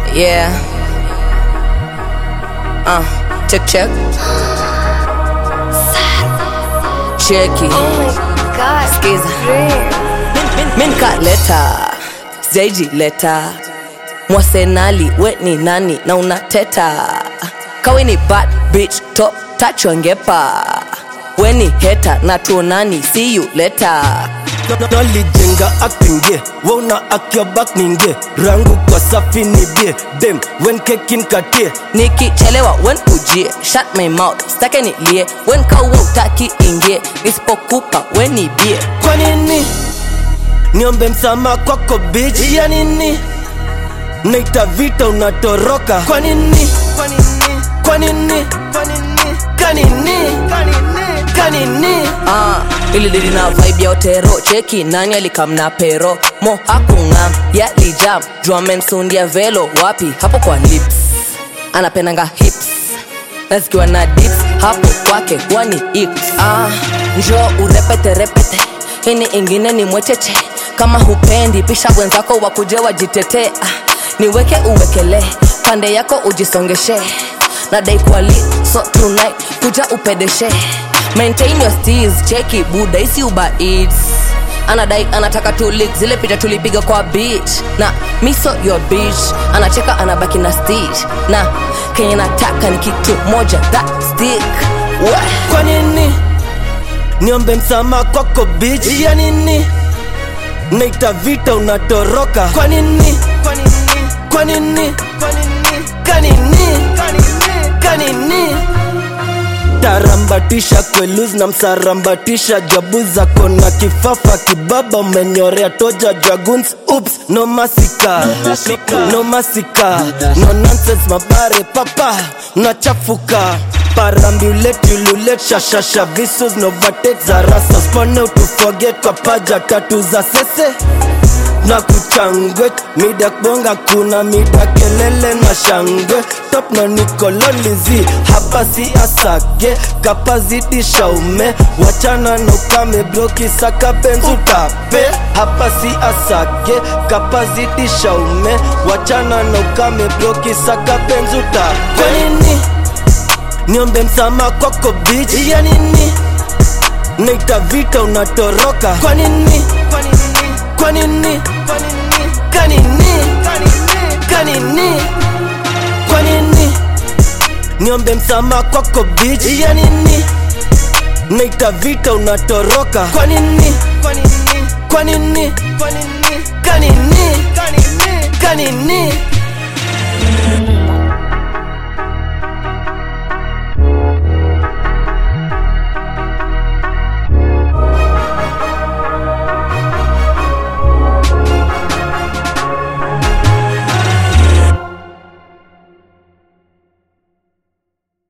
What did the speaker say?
Yeah. Check. Checky. Oh my god. Skiza. Rare. Minka leta. Zeji leta. Mwasenali, we ni nani na unateta. Kawe ni bad bitch, top touch wangepa. We ni hater na tuonani, see you later. Nalijenga acting wona akyo back ninge rangu kwa safi ni bie dem when kekin katie Nikichelewa wen ujie, shut my mouth, stake ni lie. Wen kawa utaki ingie, nisipokupa wen ni bie. kwa nini niombe msama kwako bitch ya nini naita vita unatoroka kwa nini kanini Ililili na vibe ya otero. Cheki nani alikamna pero. Mo hakungam, ya lijam. Jua mensundia velo. Wapi, hapo kwa lips. Anapenanga hips. Nazikiwa na dips. Hapo kwake wani ips. Njoo urepete. Hini ingine ni mwecheche. Kama hupendi pisha wenzako wakuje wajitete. Niweke uwekele. Pande yako ujisongeshe. Nadai kwa lit, so tonight kuja upedeshe. Maintain your steez, cheki buda isi Uber Eats. Anadai anataka tu lick, zile picha tulipiga kwa beach. Na miso your bitch, anacheka anabaki na stitch. Na kenye nataka ni kitu moja, that stick. kwa nini niombe msama kwako bitch ya nini naita vita unatoroka kwa nini kanini tarambatisha kweluz na msarambatisha jabu zako na kifafa kibaba umenyorea toja dragoons oops no masika no nonsense mabare papa unachafuka parambulate ululet shashasha visus novatek za rasa spone to forget kwa paja tatu za sese na kuchangwe mida bonga kuna mida kelele na shangwe top no nikololizi hapa si asage kapazidi shaume wachana na ukame bloki saka penzu tape hapa si asage kapazidi shaume wachana na ukame bloki saka penzu tape kwa nini niombe msama kwako bitch ya nini naita vita unatoroka kwa nini niombe msama kwako bitch ya nini naita vita unatoroka kwa nini kanini